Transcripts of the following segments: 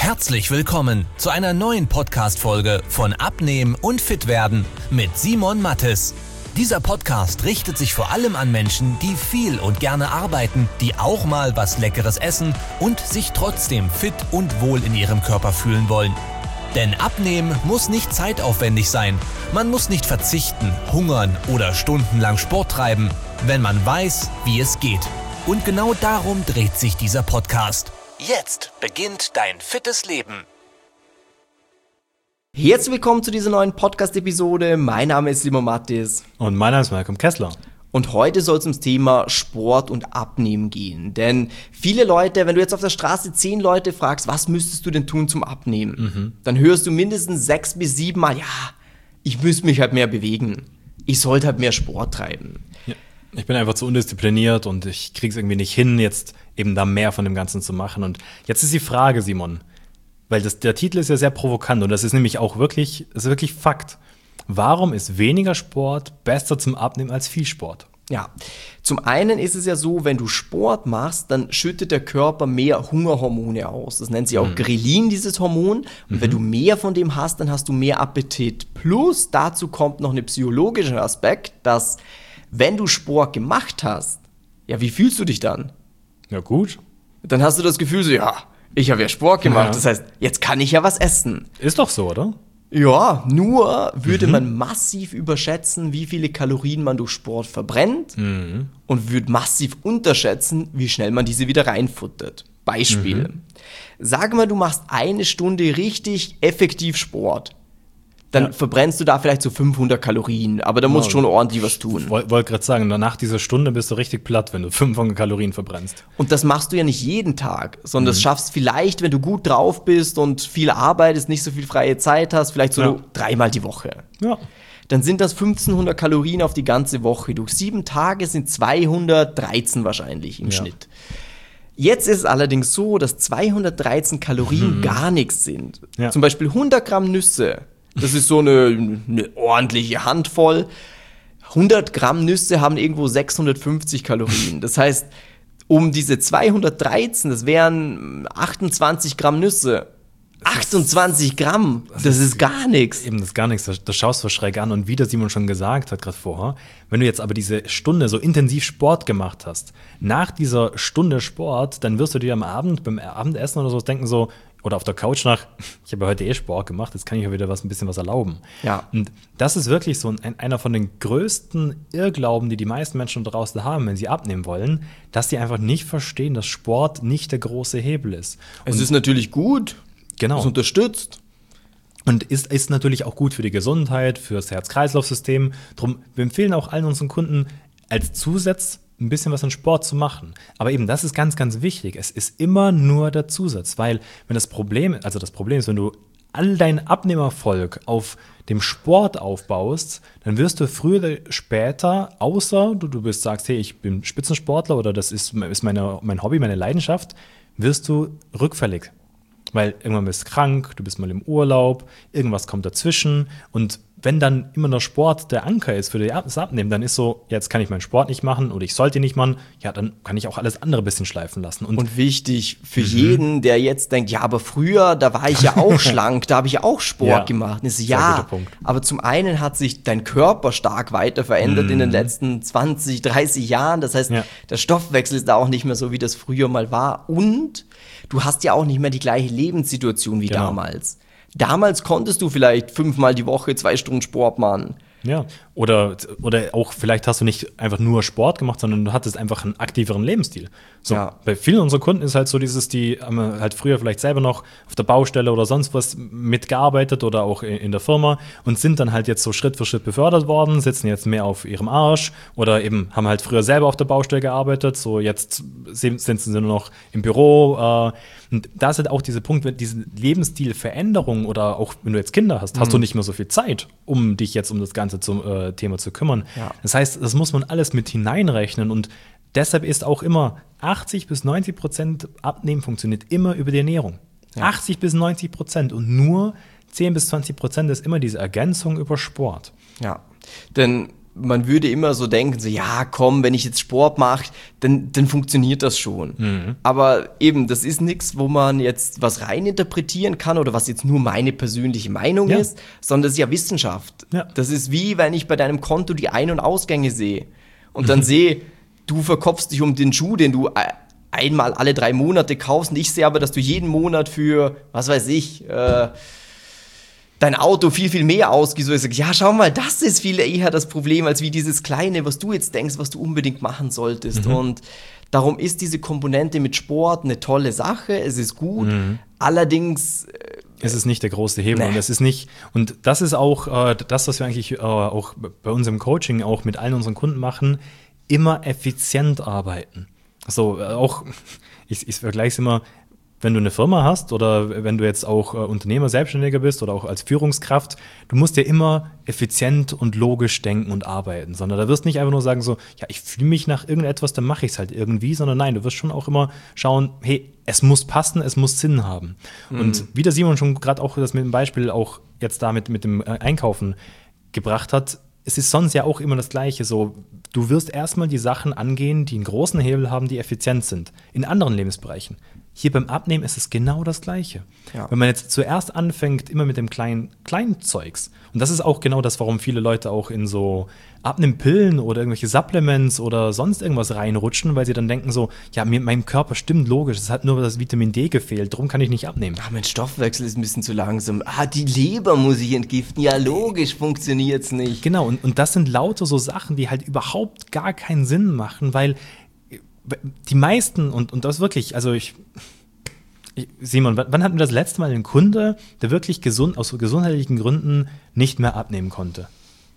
Herzlich willkommen zu einer neuen Podcast-Folge von Abnehmen und Fitwerden mit Simon Mattes. Dieser Podcast richtet sich vor allem an Menschen, die viel und gerne arbeiten, die auch mal was Leckeres essen und sich trotzdem fit und wohl in ihrem Körper fühlen wollen. Denn Abnehmen muss nicht zeitaufwendig sein. Man muss nicht verzichten, hungern oder stundenlang Sport treiben, wenn man weiß, wie es geht. Und genau darum dreht sich dieser Podcast. Jetzt beginnt dein fittes Leben. Herzlich willkommen zu dieser neuen Podcast-Episode. Mein Name ist Simon Mattes. Und mein Name ist Malcolm Kessler. Und heute soll es ums Thema Sport und Abnehmen gehen. Denn viele Leute, wenn du jetzt auf der Straße 10 Leute fragst, was müsstest du denn tun zum Abnehmen? Dann hörst du mindestens 6 bis 7 Mal, ja, ich müsste mich halt mehr bewegen. Ich sollte halt mehr Sport treiben. Ja. Ich bin einfach zu undiszipliniert und ich krieg's irgendwie nicht hin, jetzt eben da mehr von dem Ganzen zu machen. Und jetzt ist die Frage, Simon, weil der Titel ist ja sehr provokant und das ist nämlich auch wirklich Fakt. Warum ist weniger Sport besser zum Abnehmen als viel Sport? Ja, zum einen ist es ja so, wenn du Sport machst, dann schüttet der Körper mehr Hungerhormone aus. Das nennt sich auch Grelin, dieses Hormon. Und wenn du mehr von dem hast, dann hast du mehr Appetit. Plus dazu kommt noch ein psychologischer Aspekt, dass wenn du Sport gemacht hast, ja, wie fühlst du dich dann? Ja, gut. Dann hast du das Gefühl so, ja, ich habe ja Sport gemacht, Ja. das heißt, jetzt kann ich ja was essen. Ist doch so, oder? Ja, nur würde man massiv überschätzen, wie viele Kalorien man durch Sport verbrennt und würde massiv unterschätzen, wie schnell man diese wieder reinfuttert. Beispiel. Sag mal, du machst 1 Stunde richtig effektiv Sport. Dann verbrennst du da vielleicht so 500 Kalorien, aber da musst du schon ordentlich was tun. Wollte gerade sagen, nach dieser Stunde bist du richtig platt, wenn du 500 Kalorien verbrennst. Und das machst du ja nicht jeden Tag, sondern das schaffst vielleicht, wenn du gut drauf bist und viel arbeitest, nicht so viel freie Zeit hast, vielleicht so 3-mal die Woche. Ja. Dann sind das 1500 Kalorien auf die ganze Woche. Durch 7 Tage sind 213 wahrscheinlich im Schnitt. Jetzt ist es allerdings so, dass 213 Kalorien gar nichts sind. Ja. Zum Beispiel 100 Gramm Nüsse. Das ist so eine ordentliche Handvoll. 100 Gramm Nüsse haben irgendwo 650 Kalorien. Das heißt, um diese 213, das wären 28 Gramm Nüsse. 28 Gramm, das ist gar nichts. Eben, das ist gar nichts. Das schaust du schräg an. Und wie der Simon schon gesagt hat gerade vorher, wenn du jetzt aber diese Stunde so intensiv Sport gemacht hast, nach dieser Stunde Sport, dann wirst du dir am Abend, beim Abendessen oder so denken so, oder auf der Couch ich habe ja heute Sport gemacht, jetzt kann ich ja wieder ein bisschen was erlauben. Ja. Und das ist wirklich so einer von den größten Irrglauben, die meisten Menschen draußen haben, wenn sie abnehmen wollen, dass sie einfach nicht verstehen, dass Sport nicht der große Hebel ist. Es ist natürlich gut. Genau. Es unterstützt. Und ist natürlich auch gut für die Gesundheit, für das Herz-Kreislauf-System. Drum, wir empfehlen auch allen unseren Kunden, als Zusatz ein bisschen was an Sport zu machen. Aber eben, das ist ganz, ganz wichtig. Es ist immer nur der Zusatz, weil wenn das Problem ist, wenn du all deinen Abnehmerfolg auf dem Sport aufbaust, dann wirst du früher oder später, außer du sagst, hey, ich bin Spitzensportler oder das ist mein Hobby, meine Leidenschaft, wirst du rückfällig. Weil irgendwann bist du krank, du bist mal im Urlaub, irgendwas kommt dazwischen und wenn dann immer der Sport der Anker ist für das Abnehmen, dann ist so, jetzt kann ich meinen Sport nicht machen oder ich sollte ihn nicht machen, ja, dann kann ich auch alles andere ein bisschen schleifen lassen. Und wichtig für jeden, der jetzt denkt, ja, aber früher, da war ich ja auch schlank, da habe ich ja auch Sport gemacht. Und ist, sehr guter Punkt. Aber zum einen hat sich dein Körper stark weiter verändert in den letzten 20, 30 Jahren. Das heißt, der Stoffwechsel ist da auch nicht mehr so, wie das früher mal war. Und du hast ja auch nicht mehr die gleiche Lebenssituation wie damals. Damals konntest du vielleicht 5-mal die Woche 2 Stunden Sport machen. Ja, oder auch vielleicht hast du nicht einfach nur Sport gemacht, sondern du hattest einfach einen aktiveren Lebensstil. So, bei vielen unserer Kunden ist halt so die haben halt früher vielleicht selber noch auf der Baustelle oder sonst was mitgearbeitet oder auch in der Firma und sind dann halt jetzt so Schritt für Schritt befördert worden, sitzen jetzt mehr auf ihrem Arsch oder eben haben halt früher selber auf der Baustelle gearbeitet, so jetzt sind sie nur noch im Büro. Und da ist halt auch dieser Punkt, wenn diese Lebensstilveränderung oder auch wenn du jetzt Kinder hast, hast du nicht mehr so viel Zeit, um dich jetzt um das ganze Thema zu kümmern. Ja. Das heißt, das muss man alles mit hineinrechnen und deshalb ist auch immer 80-90% Abnehmen funktioniert immer über die Ernährung. Ja. 80-90% und nur 10-20% ist immer diese Ergänzung über Sport. Ja, denn man würde immer so denken, so ja komm, wenn ich jetzt Sport mache, dann funktioniert das schon. Aber eben, das ist nichts, wo man jetzt was reininterpretieren kann oder was jetzt nur meine persönliche Meinung ist, sondern das ist ja Wissenschaft. Ja. Das ist wie, wenn ich bei deinem Konto die Ein- und Ausgänge sehe und dann sehe, du verkopfst dich um den Schuh, den du einmal alle 3 Monate kaufst und ich sehe aber, dass du jeden Monat für, was weiß ich, dein Auto viel, viel mehr ausgibst. Ich sage, ja, schau mal, das ist viel eher das Problem, als wie dieses Kleine, was du jetzt denkst, was du unbedingt machen solltest. Und darum ist diese Komponente mit Sport eine tolle Sache, es ist gut, allerdings es ist nicht der große Hebel und es ist nicht, und das ist auch das, was wir eigentlich auch bei uns im Coaching auch mit allen unseren Kunden machen, immer effizient arbeiten. So, auch, ich vergleiche es immer, wenn du eine Firma hast oder wenn du jetzt auch Unternehmer, Selbstständiger bist oder auch als Führungskraft, du musst ja immer effizient und logisch denken und arbeiten, sondern da wirst nicht einfach nur sagen so, ja, ich fühle mich nach irgendetwas, dann mache ich es halt irgendwie, sondern nein, du wirst schon auch immer schauen, hey, es muss passen, es muss Sinn haben. Und wie der Simon schon gerade auch das mit dem Beispiel auch jetzt damit mit dem Einkaufen gebracht hat, es ist sonst ja auch immer das Gleiche, so, du wirst erstmal die Sachen angehen, die einen großen Hebel haben, die effizient sind, in anderen Lebensbereichen. Hier beim Abnehmen ist es genau das Gleiche. Ja. Wenn man jetzt zuerst anfängt, immer mit dem kleinen Zeugs, und das ist auch genau das, warum viele Leute auch in so Abnehmpillen oder irgendwelche Supplements oder sonst irgendwas reinrutschen, weil sie dann denken so, ja, meinem Körper stimmt logisch, es hat nur das Vitamin D gefehlt, darum kann ich nicht abnehmen. Mein Stoffwechsel ist ein bisschen zu langsam. Die Leber muss ich entgiften, ja logisch, funktioniert's nicht. Genau, und das sind lauter so Sachen, die halt überhaupt gar keinen Sinn machen, weil die meisten, und das wirklich, also Simon, wann hatten wir das letzte Mal einen Kunde, der wirklich aus gesundheitlichen Gründen nicht mehr abnehmen konnte?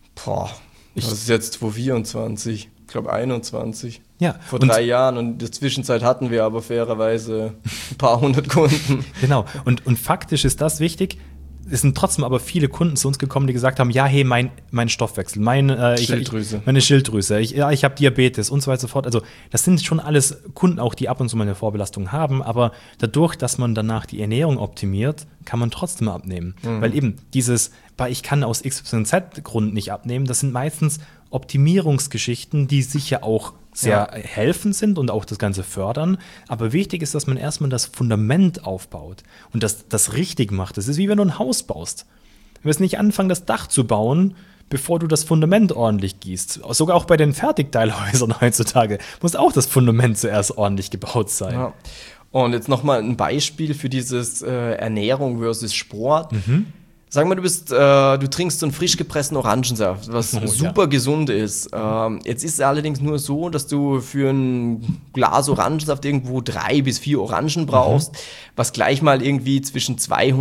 Das ist jetzt 2024, ich glaube 21. Ja. Vor 3 Jahren, und in der Zwischenzeit hatten wir aber fairerweise ein paar hundert Kunden. Genau, und faktisch ist das wichtig. Es sind trotzdem aber viele Kunden zu uns gekommen, die gesagt haben, ja, hey, mein Stoffwechsel, meine Schilddrüse, ich habe Diabetes und so weiter und so fort. Also das sind schon alles Kunden auch, die ab und zu mal eine Vorbelastung haben, aber dadurch, dass man danach die Ernährung optimiert, kann man trotzdem abnehmen. Weil eben ich kann aus XYZ-Grund nicht abnehmen, das sind meistens Optimierungsgeschichten, die sicher auch sehr helfend sind und auch das Ganze fördern. Aber wichtig ist, dass man erstmal das Fundament aufbaut und das richtig macht. Das ist wie wenn du ein Haus baust. Du wirst nicht anfangen, das Dach zu bauen, bevor du das Fundament ordentlich gießt. Sogar auch bei den Fertigteilhäusern heutzutage muss auch das Fundament zuerst ordentlich gebaut sein. Ja. Und jetzt nochmal ein Beispiel für dieses Ernährung versus Sport. Sag mal, du trinkst so einen frisch gepressten Orangensaft, was super gesund ist. Jetzt ist es allerdings nur so, dass du für ein Glas Orangensaft irgendwo 3 bis 4 Orangen brauchst, was gleich mal irgendwie zwischen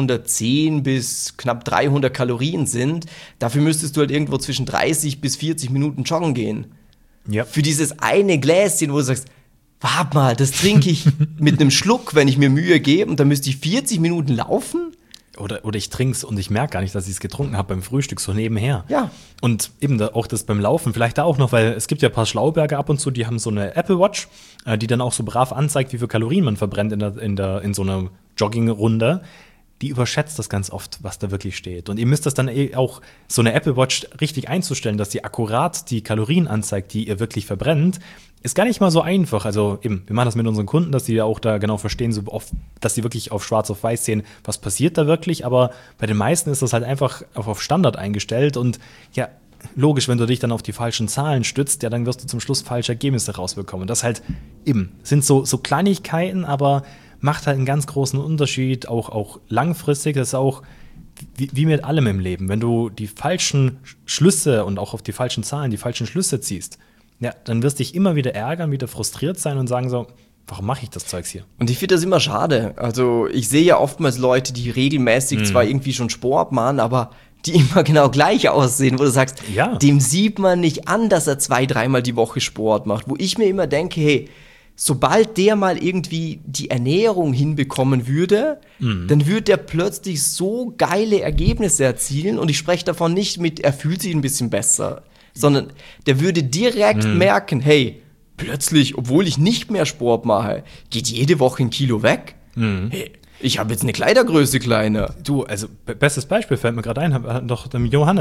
210 bis knapp 300 Kalorien sind. Dafür müsstest du halt irgendwo zwischen 30 bis 40 Minuten joggen gehen. Ja. Für dieses eine Gläschen, wo du sagst, warte mal, das trinke ich mit einem Schluck, wenn ich mir Mühe gebe, und dann müsste ich 40 Minuten laufen? Oder ich trinke es und ich merke gar nicht, dass ich es getrunken habe beim Frühstück, so nebenher. Ja. Und eben auch das beim Laufen, vielleicht da auch noch, weil es gibt ja ein paar Schlauberger ab und zu, die haben so eine Apple Watch, die dann auch so brav anzeigt, wie viel Kalorien man verbrennt in so einer Joggingrunde. Die überschätzt das ganz oft, was da wirklich steht. Und ihr müsst das dann auch, so eine Apple Watch richtig einzustellen, dass sie akkurat die Kalorien anzeigt, die ihr wirklich verbrennt, ist gar nicht mal so einfach. Also eben, wir machen das mit unseren Kunden, dass die ja auch da genau verstehen, so oft, dass sie wirklich auf schwarz auf weiß sehen, was passiert da wirklich. Aber bei den meisten ist das halt einfach auf Standard eingestellt. Und ja, logisch, wenn du dich dann auf die falschen Zahlen stützt, ja, dann wirst du zum Schluss falsche Ergebnisse rausbekommen. Das halt eben sind so Kleinigkeiten, aber macht halt einen ganz großen Unterschied, auch langfristig. Das ist auch wie mit allem im Leben. Wenn du die falschen Schlüsse und auch auf die falschen Zahlen die falschen Schlüsse ziehst, ja, dann wirst du dich immer wieder ärgern, wieder frustriert sein und sagen so, warum mache ich das Zeugs hier? Und ich finde das immer schade. Also ich sehe ja oftmals Leute, die regelmäßig zwar irgendwie schon Sport machen, aber die immer genau gleich aussehen, wo du sagst, dem sieht man nicht an, dass er 2-3 Mal die Woche Sport macht. Wo ich mir immer denke, hey, sobald der mal irgendwie die Ernährung hinbekommen würde, dann würde der plötzlich so geile Ergebnisse erzielen. Und ich spreche davon nicht mit, er fühlt sich ein bisschen besser, sondern der würde direkt merken, hey, plötzlich, obwohl ich nicht mehr Sport mache, geht jede Woche 1 Kilo weg. Hey, ich habe jetzt eine Kleidergröße kleiner. Du, also bestes Beispiel fällt mir gerade ein, hat doch dem Johannes.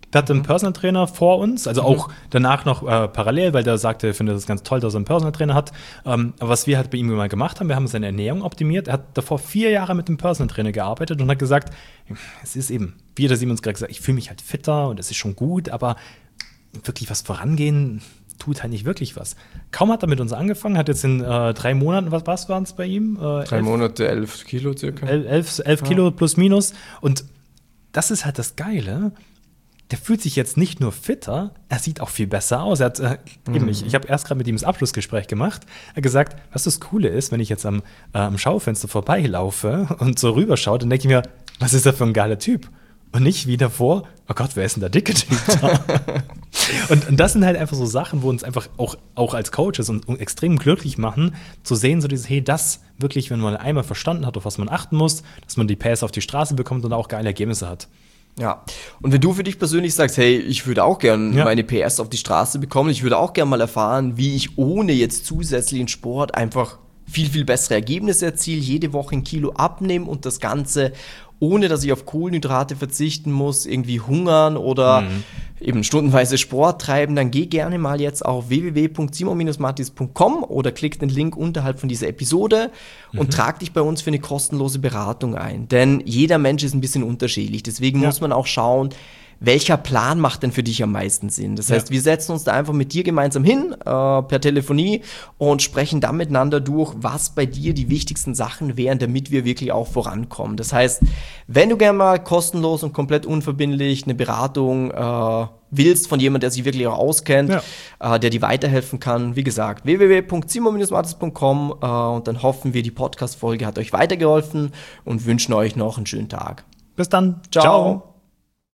Wir hatten einen Personal Trainer vor uns, also auch danach noch parallel, weil der sagte, er findet es ganz toll, dass er einen Personal Trainer hat. Aber was wir halt bei ihm mal gemacht haben, wir haben seine Ernährung optimiert. Er hat davor 4 Jahre mit dem Personal Trainer gearbeitet und hat gesagt, es ist eben, wie der Simons gerade gesagt, ich fühle mich halt fitter und es ist schon gut, aber wirklich was vorangehen tut halt nicht wirklich was. Kaum hat er mit uns angefangen, hat jetzt in 3 Monaten, was waren es bei ihm? 3 Monate, 11 Kilo circa. 11 Kilo plus minus. Und das ist halt das Geile. Der fühlt sich jetzt nicht nur fitter, er sieht auch viel besser aus. Er hat, ich habe erst gerade mit ihm das Abschlussgespräch gemacht. Er hat gesagt, was das Coole ist, wenn ich jetzt am Schaufenster vorbeilaufe und so rüberschaue, dann denke ich mir, was ist das für ein geiler Typ? Und nicht wie davor, oh Gott, wer ist denn der dicke Typ da? und das sind halt einfach so Sachen, wo uns einfach auch als Coaches und extrem glücklich machen, zu sehen, so dieses, hey, das wirklich, wenn man einmal verstanden hat, auf was man achten muss, dass man die PS auf die Straße bekommt und auch geile Ergebnisse hat. Ja, und wenn du für dich persönlich sagst, hey, ich würde auch gern meine PS auf die Straße bekommen, ich würde auch gern mal erfahren, wie ich ohne jetzt zusätzlichen Sport einfach viel, viel bessere Ergebnisse erziele, jede Woche 1 Kilo abnehmen und das Ganze ohne, dass ich auf Kohlenhydrate verzichten muss, irgendwie hungern oder eben stundenweise Sport treiben, dann geh gerne mal jetzt auf www.simon-mattis.com oder klick den Link unterhalb von dieser Episode und trag dich bei uns für eine kostenlose Beratung ein. Denn jeder Mensch ist ein bisschen unterschiedlich, deswegen muss man auch schauen, welcher Plan macht denn für dich am meisten Sinn? Das heißt, wir setzen uns da einfach mit dir gemeinsam hin, per Telefonie und sprechen dann miteinander durch, was bei dir die wichtigsten Sachen wären, damit wir wirklich auch vorankommen. Das heißt, wenn du gerne mal kostenlos und komplett unverbindlich eine Beratung willst von jemandem, der sich wirklich auch auskennt, der dir weiterhelfen kann, wie gesagt, www.simon-mattis.com und dann hoffen wir, die Podcast-Folge hat euch weitergeholfen und wünschen euch noch einen schönen Tag. Bis dann. Ciao.